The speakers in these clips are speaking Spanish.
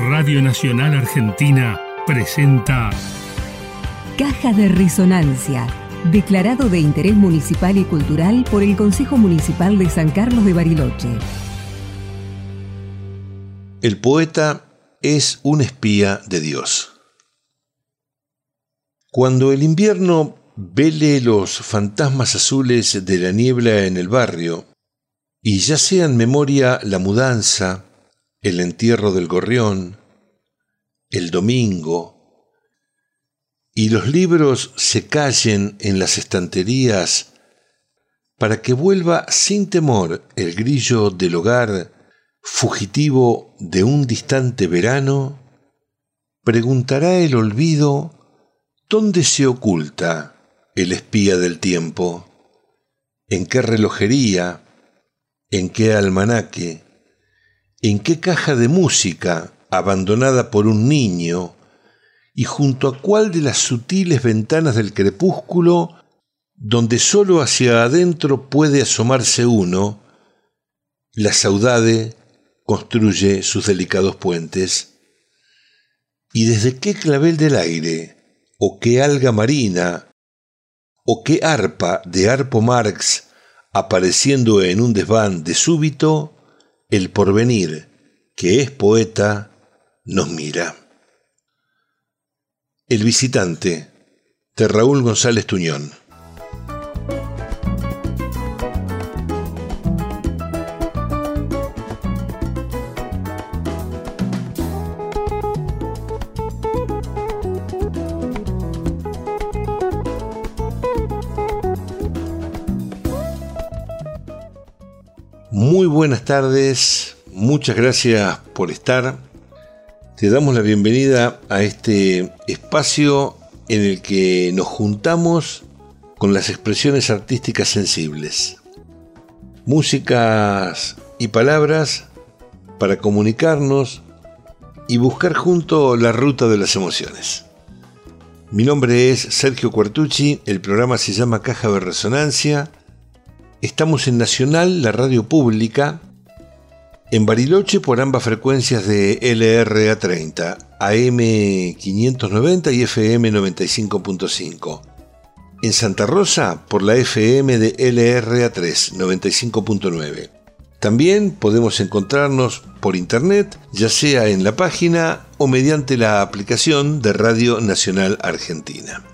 Radio Nacional Argentina presenta Caja de Resonancia, declarado de interés municipal y cultural por el Consejo Municipal de San Carlos de Bariloche. El poeta es un espía de Dios. Cuando el invierno vele los fantasmas azules de la niebla en el barrio, y ya sean memoria la mudanza, el entierro del gorrión, el domingo, y los libros se callen en las estanterías para que vuelva sin temor el grillo del hogar fugitivo de un distante verano, preguntará el olvido dónde se oculta el espía del tiempo, en qué relojería, en qué almanaque, en qué caja de música abandonada por un niño y junto a cuál de las sutiles ventanas del crepúsculo donde sólo hacia adentro puede asomarse uno, la saudade construye sus delicados puentes. Y desde qué clavel del aire, o qué alga marina, o qué arpa de Harpo Marx apareciendo en un desván de súbito, el porvenir, que es poeta, nos mira. El visitante, de Raúl González Tuñón. Muy buenas tardes, muchas gracias por estar. Te damos la bienvenida a este espacio en el que nos juntamos con las expresiones artísticas sensibles. Músicas y palabras para comunicarnos y buscar junto la ruta de las emociones. Mi nombre es Sergio Quartucci, el programa se llama Caja de Resonancia. Estamos en Nacional, la radio pública, en Bariloche por ambas frecuencias de LRA30, AM 590 y FM 95.5. En Santa Rosa por la FM de LRA3, 95.9. También podemos encontrarnos por internet, ya sea en la página o mediante la aplicación de Radio Nacional Argentina.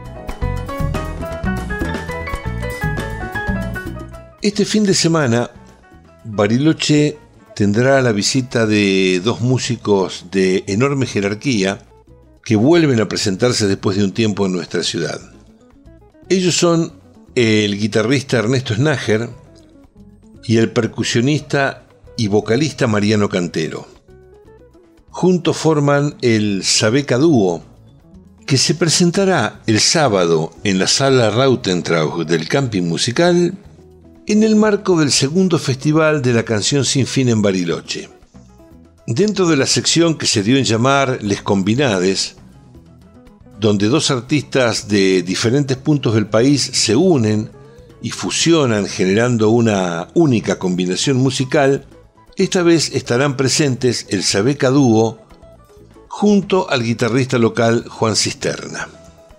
Este fin de semana, Bariloche tendrá la visita de dos músicos de enorme jerarquía que vuelven a presentarse después de un tiempo en nuestra ciudad. Ellos son el guitarrista Ernesto Snager y el percusionista y vocalista Mariano Cantero. Juntos forman el Sabeca Dúo, que se presentará el sábado en la sala Rautentrauch del Camping Musical en el marco del segundo Festival de la Canción Sin Fin en Bariloche. Dentro de la sección que se dio en llamar Les Combinades, donde dos artistas de diferentes puntos del país se unen y fusionan generando una única combinación musical, esta vez estarán presentes el Sabeca Dúo junto al guitarrista local Juan Cisterna.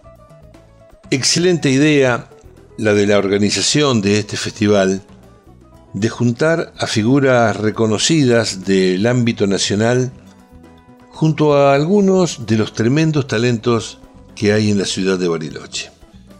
Excelente idea la de la organización de este festival, de juntar a figuras reconocidas del ámbito nacional junto a algunos de los tremendos talentos que hay en la ciudad de Bariloche.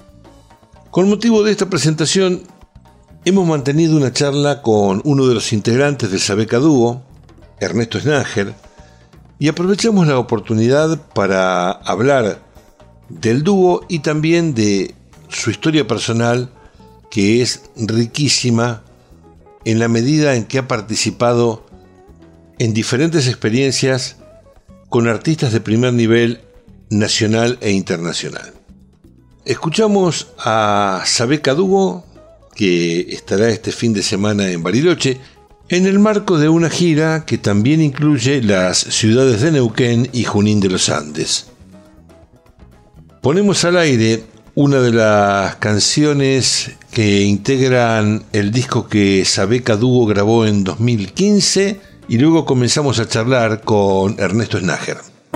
Con motivo de esta presentación, hemos mantenido una charla con uno de los integrantes del Sabeca Dúo, Ernesto Snager, y aprovechamos la oportunidad para hablar del dúo y también de su historia personal, que es riquísima en la medida en que ha participado en diferentes experiencias con artistas de primer nivel nacional e internacional. Escuchamos a Sabeca Dúo, que estará este fin de semana en Bariloche, en el marco de una gira que también incluye las ciudades de Neuquén y Junín de los Andes. Ponemos al aire una de las canciones que integran el disco que Sabeca Dúo grabó en 2015 y luego comenzamos a charlar con Ernesto Snager.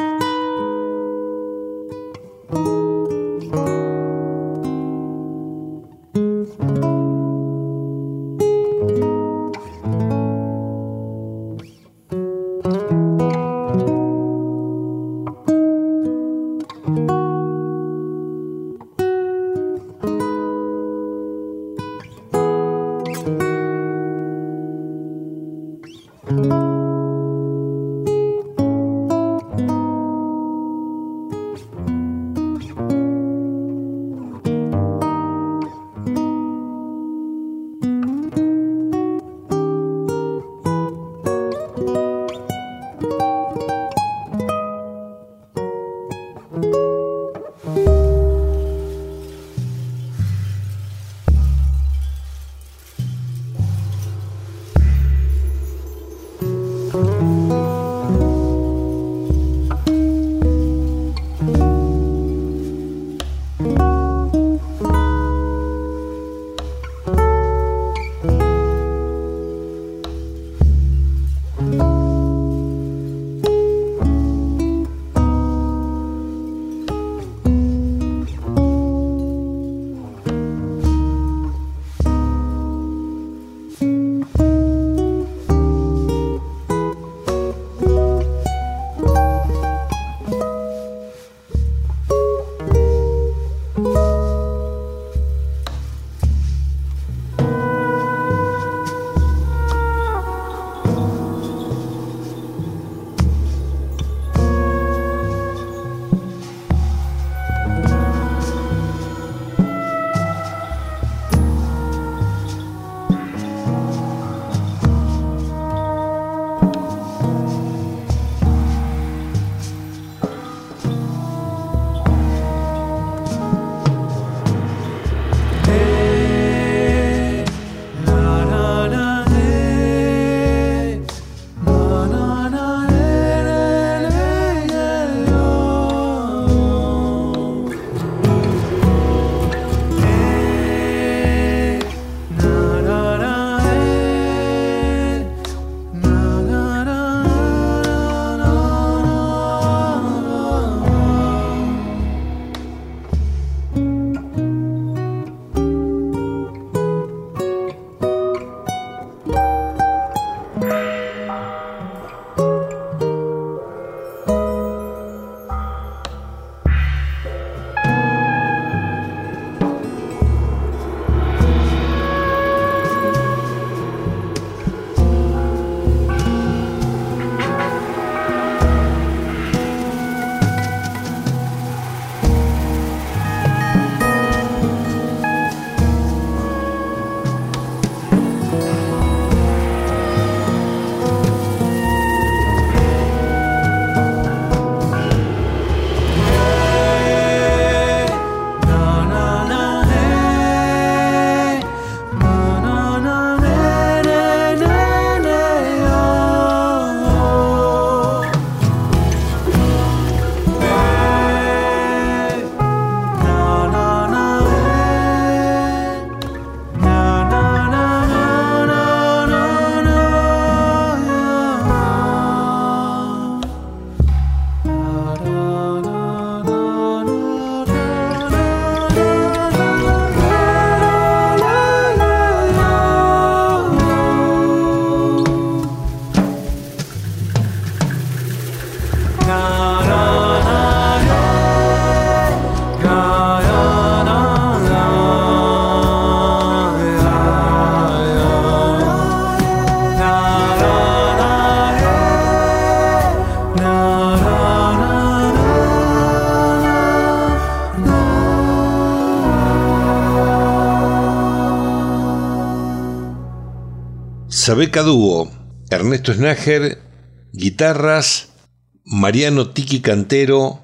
Sabeca Dúo, Ernesto Snager, guitarras, Mariano Tiki Cantero,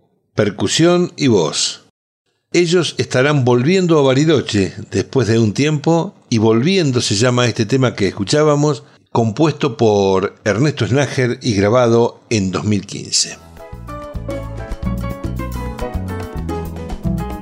percusión y voz. Ellos estarán volviendo a Bariloche después de un tiempo, y Volviendo se llama este tema que escuchábamos, compuesto por Ernesto Snager y grabado en 2015.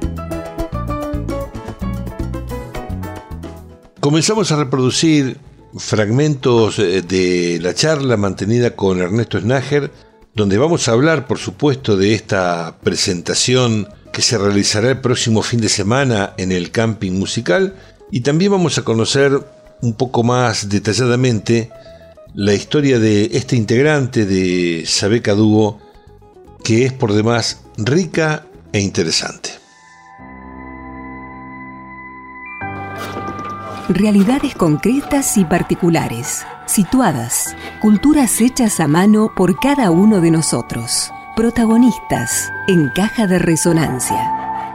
Comenzamos a reproducir fragmentos de la charla mantenida con Ernesto Snager, donde vamos a hablar, por supuesto, de esta presentación que se realizará el próximo fin de semana en el Camping Musical, y también vamos a conocer un poco más detalladamente la historia de este integrante de Sabeca Dúo, que es por demás rica e interesante. Realidades concretas y particulares, situadas, culturas hechas a mano por cada uno de nosotros, protagonistas en Caja de Resonancia.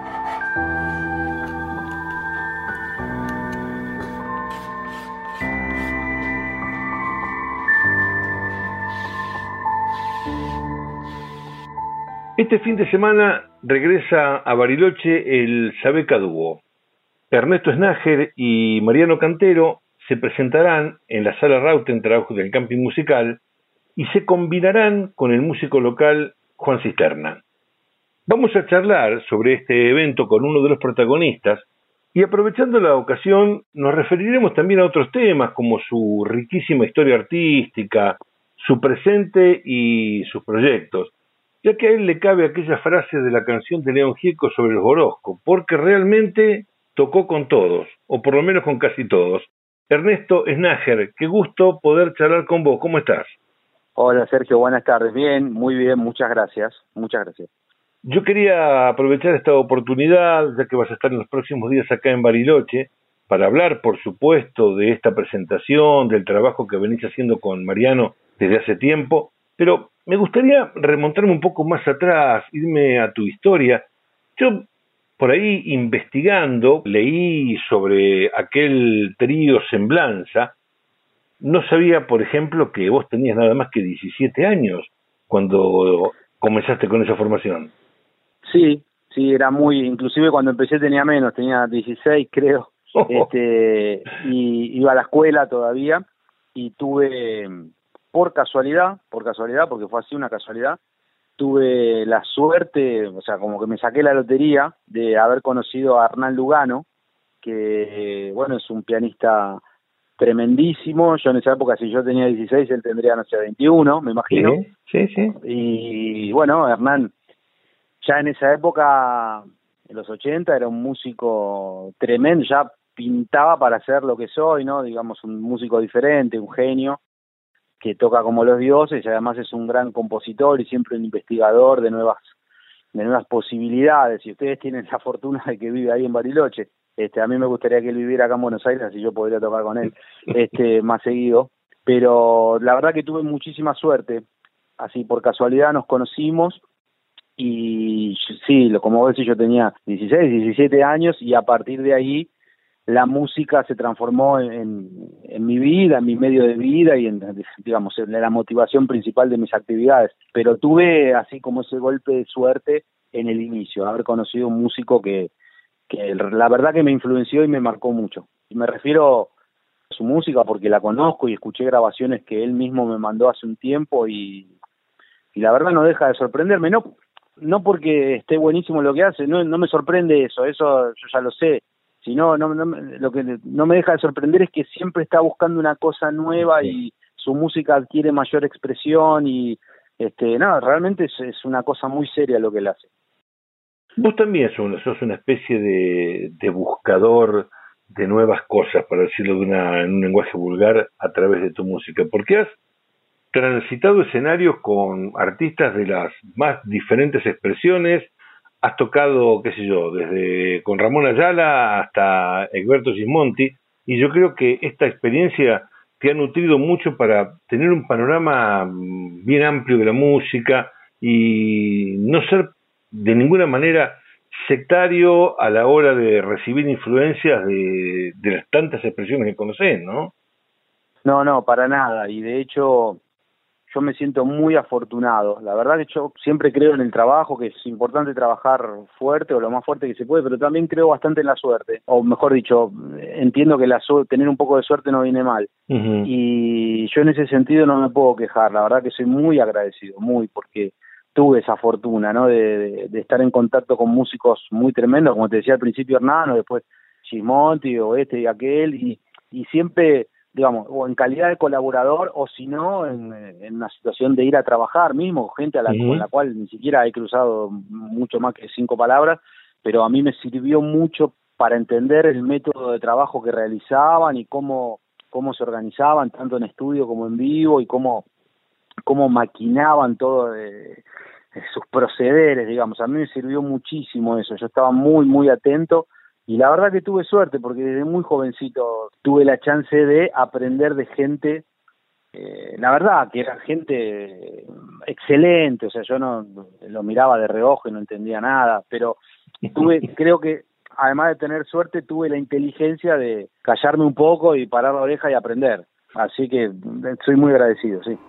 Este fin de semana regresa a Bariloche el Sabeca Dúo. Ernesto Snager y Mariano Cantero se presentarán en la Sala Rautentrauch del Camping Musical y se combinarán con el músico local Juan Cisterna. Vamos a charlar sobre este evento con uno de los protagonistas y, aprovechando la ocasión, nos referiremos también a otros temas como su riquísima historia artística, su presente y sus proyectos, ya que a él le cabe aquella frase de la canción de León Gieco sobre los Orozco, porque realmente tocó con todos, o por lo menos con casi todos. Ernesto Snager, qué gusto poder charlar con vos. ¿Cómo estás? Hola Sergio, buenas tardes. Bien, muy bien, muchas gracias. Muchas gracias. Yo quería aprovechar esta oportunidad, ya que vas a estar en los próximos días acá en Bariloche, para hablar, por supuesto, de esta presentación, del trabajo que venís haciendo con Mariano desde hace tiempo, pero me gustaría remontarme un poco más atrás, irme a tu historia. Yo, por ahí investigando, leí sobre aquel trío Semblanza. No sabía, por ejemplo, que vos tenías nada más que 17 años cuando comenzaste con esa formación. Sí, era inclusive cuando empecé tenía menos, tenía 16 creo, y iba a la escuela todavía, y tuve, por casualidad, porque fue así una casualidad, tuve la suerte, o sea, como que me saqué la lotería de haber conocido a Hernán Lugano, que, bueno, es un pianista tremendísimo. Yo en esa época, si yo tenía 16, él tendría, no sé, 21, me imagino. Sí. Y bueno, Hernán, ya en esa época, en los 80, era un músico tremendo, ya pintaba para ser lo que soy, ¿no? Digamos, un músico diferente, un genio, que toca como los dioses, y además es un gran compositor y siempre un investigador de nuevas posibilidades. Y ustedes tienen la fortuna de que vive ahí en Bariloche. A mí me gustaría que él viviera acá en Buenos Aires, así yo podría tocar con él más seguido. Pero la verdad que tuve muchísima suerte. Así por casualidad nos conocimos y sí, como vos decís, yo tenía 16, 17 años y a partir de ahí la música se transformó en mi vida, en mi medio de vida y en la motivación principal de mis actividades. Pero tuve así como ese golpe de suerte en el inicio, haber conocido un músico que la verdad que me influenció y me marcó mucho. Y me refiero a su música porque la conozco y escuché grabaciones que él mismo me mandó hace un tiempo y la verdad no deja de sorprenderme. No porque esté buenísimo lo que hace, no me sorprende eso yo ya lo sé. Sino, lo que no me deja de sorprender es que siempre está buscando una cosa nueva y su música adquiere mayor expresión y realmente es una cosa muy seria lo que él hace. Vos también sos una especie de buscador de nuevas cosas, para decirlo en un lenguaje vulgar, a través de tu música, porque has transitado escenarios con artistas de las más diferentes expresiones. Has tocado, qué sé yo, desde con Ramón Ayala hasta Egberto Gismonti, y yo creo que esta experiencia te ha nutrido mucho para tener un panorama bien amplio de la música y no ser de ninguna manera sectario a la hora de recibir influencias de las tantas expresiones que conocés, ¿no? No, para nada, y de hecho yo me siento muy afortunado. La verdad que yo siempre creo en el trabajo, que es importante trabajar fuerte o lo más fuerte que se puede, pero también creo bastante en la suerte. O mejor dicho, entiendo que tener un poco de suerte no viene mal. Uh-huh. Y yo en ese sentido no me puedo quejar. La verdad que soy muy agradecido, porque tuve esa fortuna, ¿no? De estar en contacto con músicos muy tremendos, como te decía al principio Hernán, o después Gismonti o y aquel, y siempre digamos, o en calidad de colaborador, o si no, en una situación de ir a trabajar mismo, gente con la cual ni siquiera he cruzado mucho más que 5 palabras, pero a mí me sirvió mucho para entender el método de trabajo que realizaban y cómo se organizaban, tanto en estudio como en vivo, y cómo maquinaban todo sus procederes, digamos. A mí me sirvió muchísimo eso, yo estaba muy, muy atento, y la verdad que tuve suerte, porque desde muy jovencito tuve la chance de aprender de gente, la verdad que era gente excelente, o sea, yo no lo miraba de reojo y no entendía nada, pero creo que además de tener suerte, tuve la inteligencia de callarme un poco y parar la oreja y aprender, así que soy muy agradecido, sí.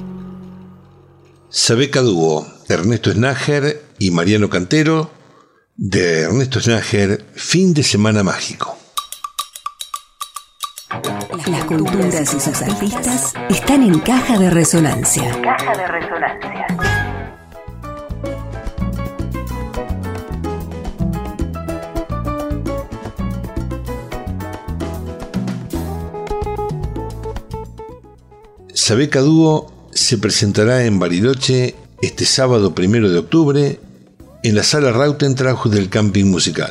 Sabeca Dúo, Ernesto Snager y Mariano Cantero, de Ernesto Snager, Fin de Semana Mágico. Las culturas y sus artistas están en Caja de Resonancia. Caja de Resonancia. Sabeca Dúo se presentará en Bariloche este sábado 1 de octubre en la Sala Rautentrauch del Camping Musical.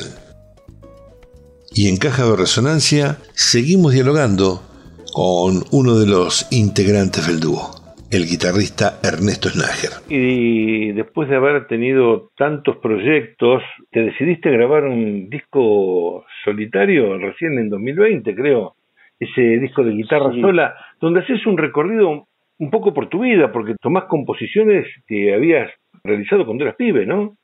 Y en Caja de Resonancia seguimos dialogando con uno de los integrantes del dúo, el guitarrista Ernesto Snager. Y después de haber tenido tantos proyectos, te decidiste grabar un disco solitario recién en 2020, creo, ese disco de guitarra sola, donde haces un recorrido un poco por tu vida, porque tomás composiciones que habías realizado cuando eras pibe, ¿no?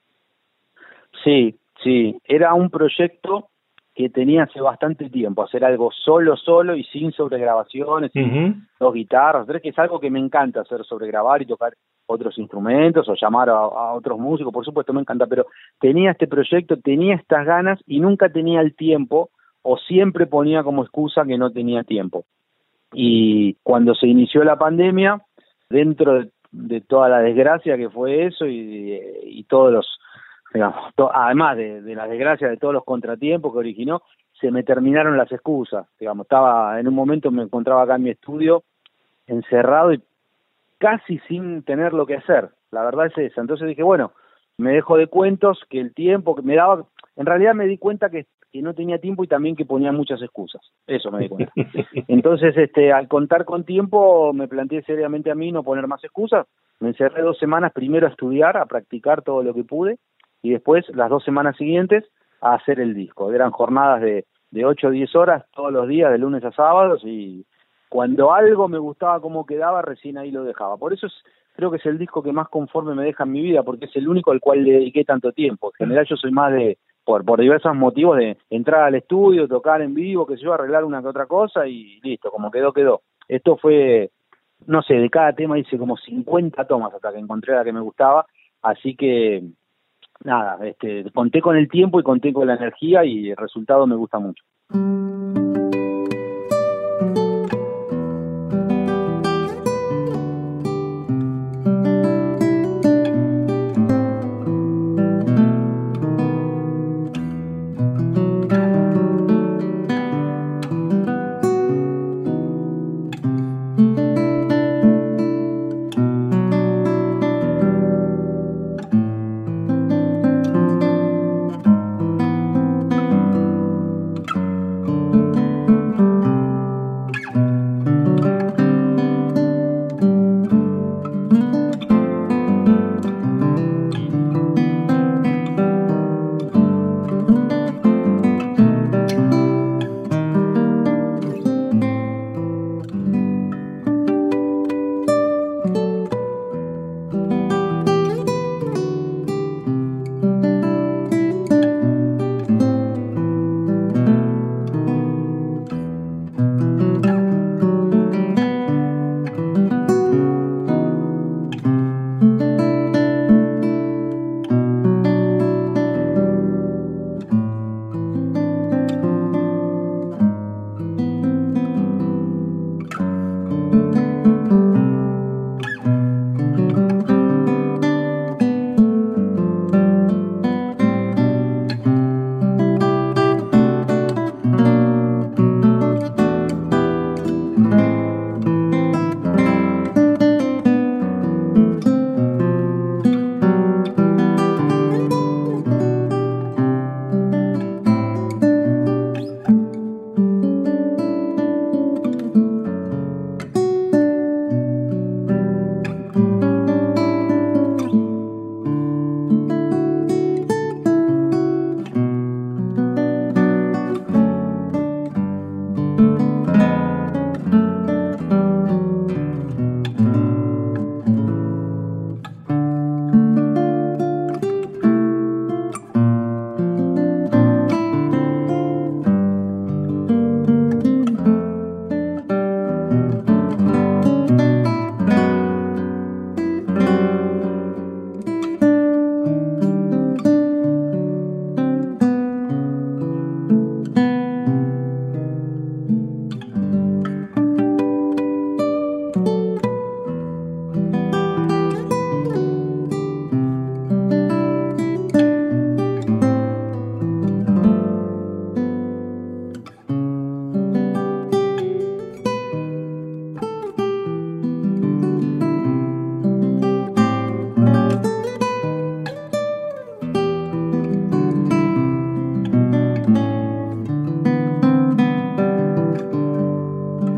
Sí, era un proyecto que tenía hace bastante tiempo, hacer algo solo y sin sobregrabaciones, sin dos guitarras, que es algo que me encanta hacer, sobregrabar y tocar otros instrumentos o llamar a otros músicos, por supuesto me encanta, pero tenía este proyecto, tenía estas ganas y nunca tenía el tiempo, o siempre ponía como excusa que no tenía tiempo. Y cuando se inició la pandemia, dentro de toda la desgracia que fue eso y todos los, digamos, además de la desgracia de todos los contratiempos que originó, se me terminaron las excusas. Digamos, en un momento me encontraba acá en mi estudio, encerrado y casi sin tener lo que hacer. La verdad es esa. Entonces dije, bueno, me dejo de cuentos, que el tiempo que me daba, en realidad me di cuenta que no tenía tiempo y también que ponía muchas excusas. Eso me di cuenta. Entonces, al contar con tiempo, me planteé seriamente a mí no poner más excusas. Me encerré 2 semanas primero a estudiar, a practicar todo lo que pude, y después, las 2 semanas siguientes, a hacer el disco. Eran jornadas de 8 o 10 horas todos los días, de lunes a sábados, y cuando algo me gustaba cómo quedaba, recién ahí lo dejaba. Por eso creo que es el disco que más conforme me deja en mi vida, porque es el único al cual le dediqué tanto tiempo. En general yo soy más de, por diversos motivos, de entrar al estudio, tocar en vivo, qué sé yo, arreglar una que otra cosa y listo, como quedó. Esto fue, no sé, de cada tema hice como 50 tomas hasta que encontré la que me gustaba, así que nada, conté con el tiempo y conté con la energía y el resultado me gusta mucho.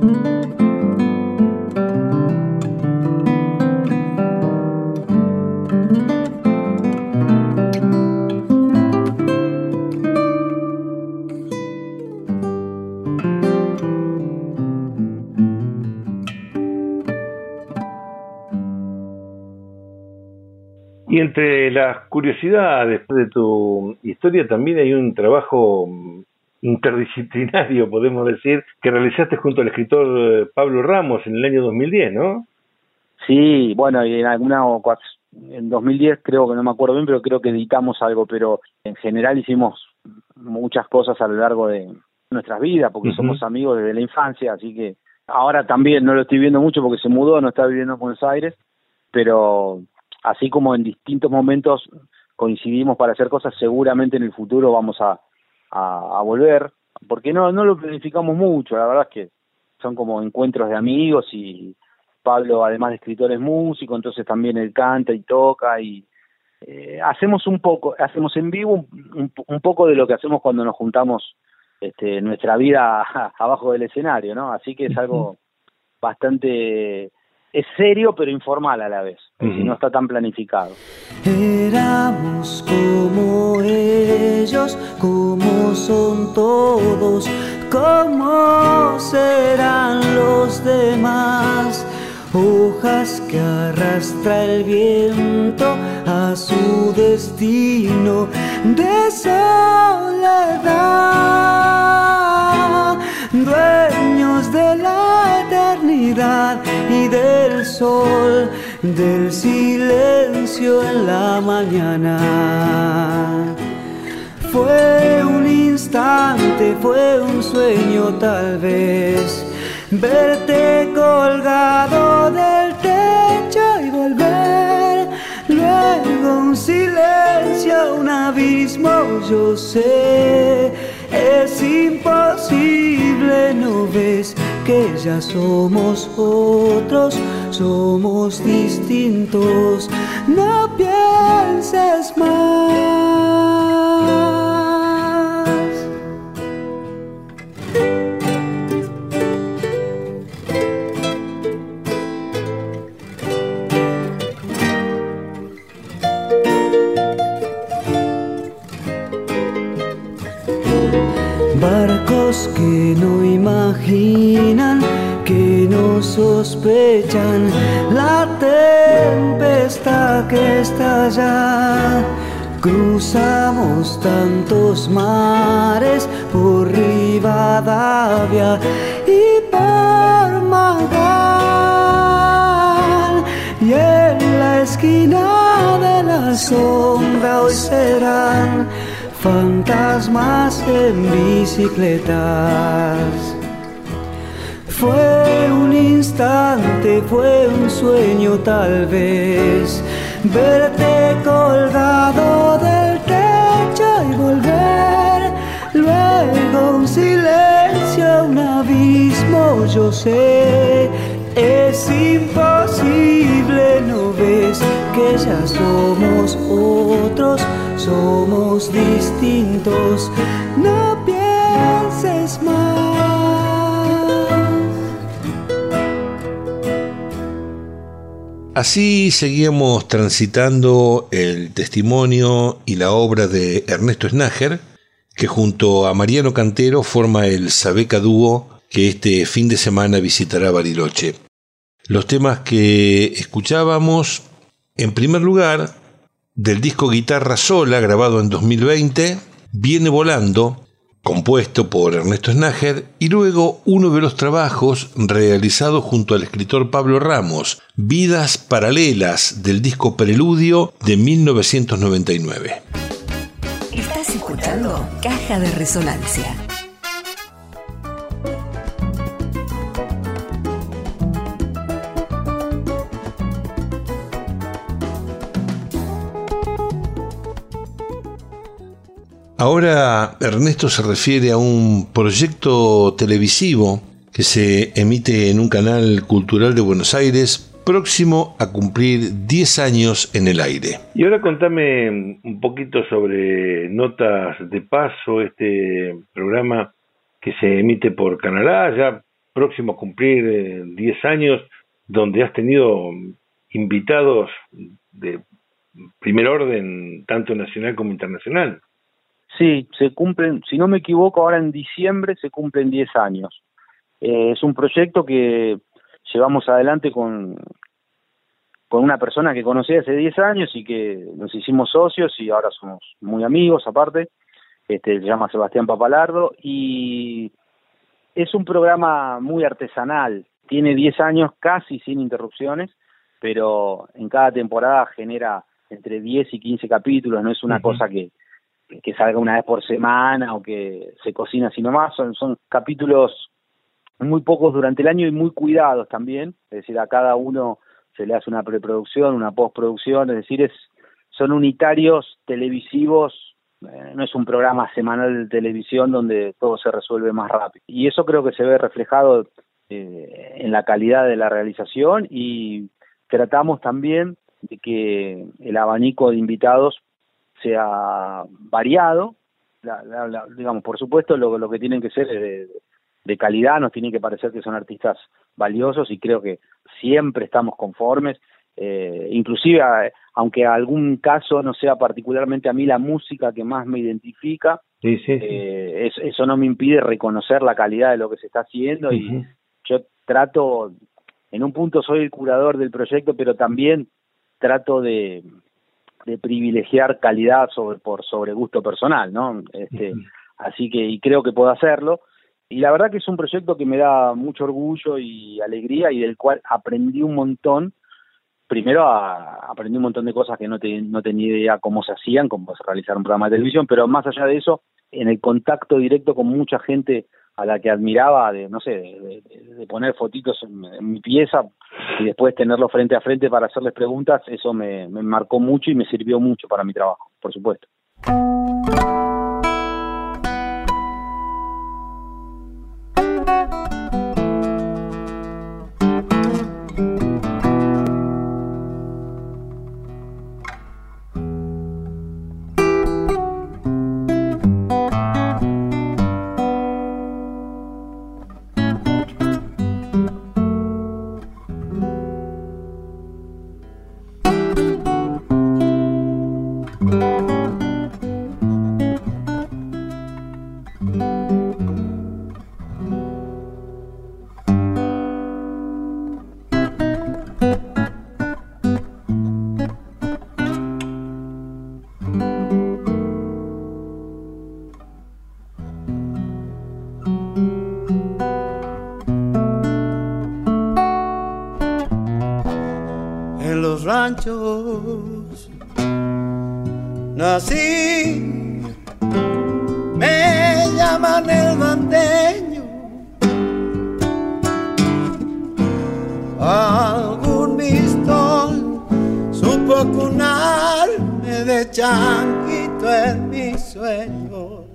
Y entre las curiosidades de tu historia también hay un trabajo interdisciplinario, podemos decir, que realizaste junto al escritor Pablo Ramos en el año 2010, ¿no? Sí, bueno, y en 2010 creo que no me acuerdo bien, pero creo que editamos algo, pero en general hicimos muchas cosas a lo largo de nuestras vidas, porque somos amigos desde la infancia, así que ahora también no lo estoy viendo mucho porque se mudó, no está viviendo en Buenos Aires, pero así como en distintos momentos coincidimos para hacer cosas, seguramente en el futuro vamos a volver, porque no lo planificamos mucho, la verdad es que son como encuentros de amigos y Pablo, además de escritor, es músico, entonces también él canta y toca y hacemos en vivo un poco de lo que hacemos cuando nos juntamos nuestra vida abajo del escenario, ¿no? Así que es algo bastante... Es serio pero informal a la vez, si no está tan planificado. Éramos como ellos, como son todos, como serán los demás. Hojas que arrastra el viento a su destino de soledad, dueños de la eternidad y del sol, del silencio en la mañana. Fue un instante, fue un sueño tal vez, verte colgado del techo y volver, luego un silencio, un abismo, yo sé, es imposible, ¿no ves que ya somos otros, somos distintos? No pienses más. Barcos que no imaginan, que no sospechan la tempestad que está allá. Cruzamos tantos mares por Rivadavia y por Magal, y en la esquina de la sombra hoy serán fantasmas en bicicletas. Fue un instante, fue un sueño tal vez, verte colgado del techo y volver, luego un silencio, un abismo, yo sé, es imposible, ¿no ves que ya somos otros, somos distintos? No pienses más. Así seguíamos transitando el testimonio y la obra de Ernesto Snager, que junto a Mariano Cantero forma el Sabeca Dúo que este fin de semana visitará Bariloche. Los temas que escuchábamos, en primer lugar, del disco Guitarra Sola, grabado en 2020, Viene Volando, compuesto por Ernesto Snager, y luego uno de los trabajos realizados junto al escritor Pablo Ramos, Vidas Paralelas, del disco Preludio de 1999. Estás escuchando Caja de Resonancia. Ahora Ernesto se refiere a un proyecto televisivo que se emite en un canal cultural de Buenos Aires, próximo a cumplir 10 años en el aire. Y ahora contame un poquito sobre Notas de Paso, este programa que se emite por Canal A, ya próximo a cumplir 10 años, donde has tenido invitados de primer orden, tanto nacional como internacional. Sí, se cumplen, si no me equivoco, ahora en diciembre se cumplen 10 años. Es un proyecto que llevamos adelante con una persona que conocí hace 10 años y que nos hicimos socios y ahora somos muy amigos aparte. Se llama Sebastián Papalardo y es un programa muy artesanal. Tiene 10 años casi sin interrupciones, pero en cada temporada genera entre 10 y 15 capítulos, no es una cosa que salga una vez por semana o que se cocina así nomás, son capítulos muy pocos durante el año y muy cuidados también, es decir, a cada uno se le hace una preproducción, una postproducción, es decir, son unitarios televisivos, no es un programa semanal de televisión donde todo se resuelve más rápido. Y eso creo que se ve reflejado en la calidad de la realización y tratamos también de que el abanico de invitados sea variado, digamos, por supuesto lo que tienen que ser es de calidad, nos tienen que parecer que son artistas valiosos y creo que siempre estamos conformes, inclusive aunque algún caso no sea particularmente a mí la música que más me identifica, sí. Eso no me impide reconocer la calidad de lo que se está haciendo. Uh-huh. Y yo trato, en un punto soy el curador del proyecto, pero también trato de privilegiar calidad sobre gusto personal, ¿no? Uh-huh. Así que, y creo que puedo hacerlo. Y la verdad que es un proyecto que me da mucho orgullo y alegría y del cual aprendí un montón. Primero aprendí un montón de cosas que no tenía idea cómo se hacían, cómo se realizar un programa de televisión, pero más allá de eso, en el contacto directo con mucha gente a la que admiraba, de poner fotitos en mi pieza y después tenerlo frente a frente para hacerles preguntas, eso me marcó mucho y me sirvió mucho para mi trabajo, por supuesto. Nací, me llaman el bandeño, algún mistol supo cunarme de changuito en mi sueño.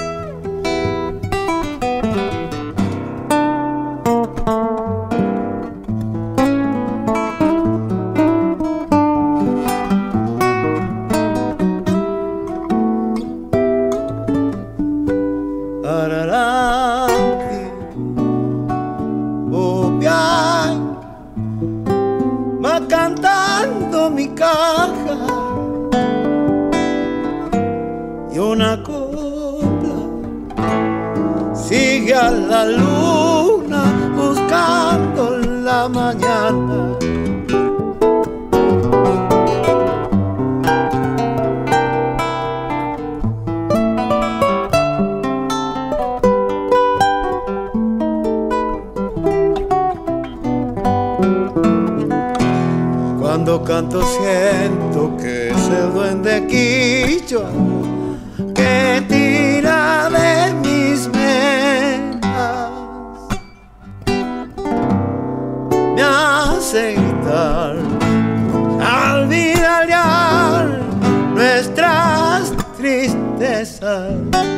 A la luna buscando la mañana. Cuando canto siento que es el duende quichua que tira de mis venas, me hace gritar, olvidar ya nuestras tristezas.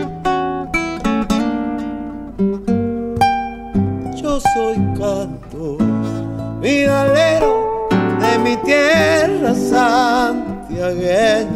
Yo soy canto, vidalero de mi tierra santiagueña.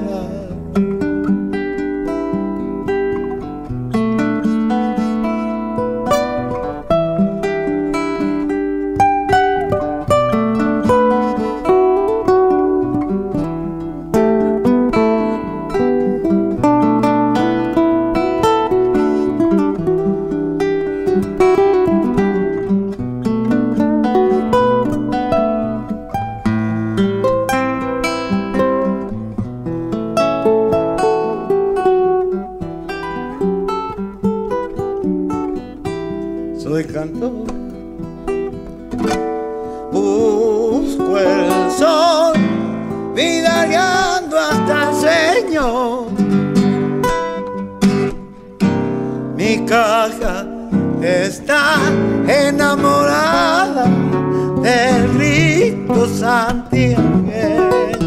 está enamorada del rito santiagueño.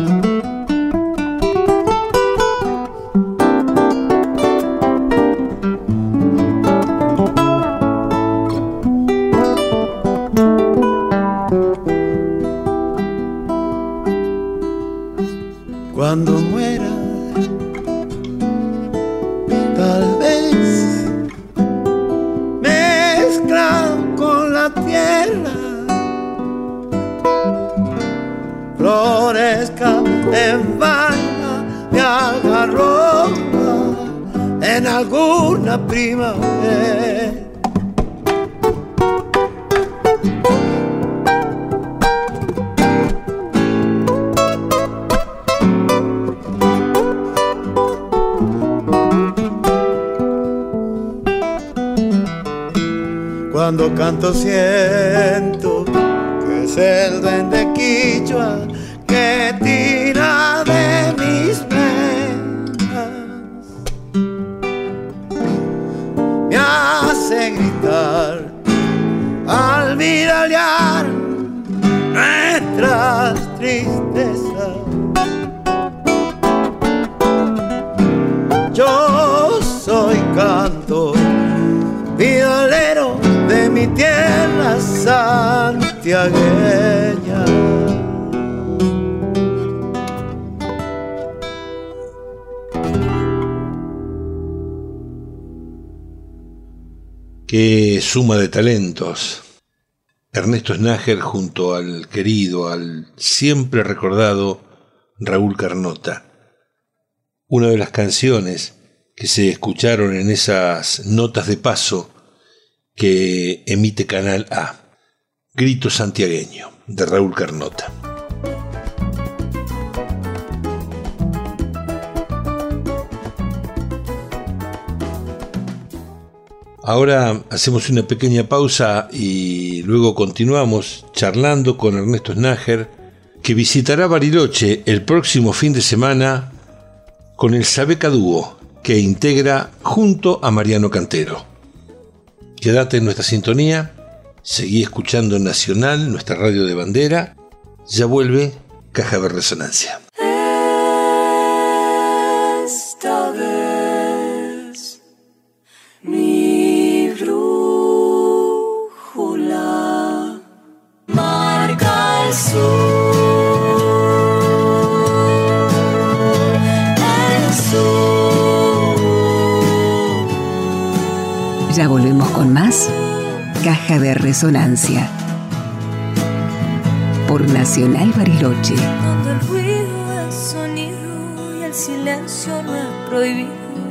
Cuando muera, tal vez mezclado con la tierra, florezca en vaina de algarroba en alguna primavera. Cuando canto siento que es el duende quichua que tira de mis venas, me hace gritar al mirallar nuestras tristezas. Yo soy cantor, violero de mi tierra santiagueña. Qué suma de talentos. Ernesto Snager junto al querido, al siempre recordado Raúl Carnota. Una de las canciones que se escucharon en esas notas de paso que emite Canal A, Grito Santiagueño, de Raúl Carnota. Ahora hacemos una pequeña pausa y luego continuamos charlando con Ernesto Snager, que visitará Bariloche el próximo fin de semana con el Sabeca Dúo, que integra junto a Mariano Cantero. Quédate en nuestra sintonía, seguí escuchando Nacional, nuestra radio de bandera. Ya vuelve Caja de Resonancia. Esta vez mi brújula marca el sur. Ya volvemos con más Caja de Resonancia por Nacional Bariloche. Cuando el ruido es sonido y el silencio no es prohibido,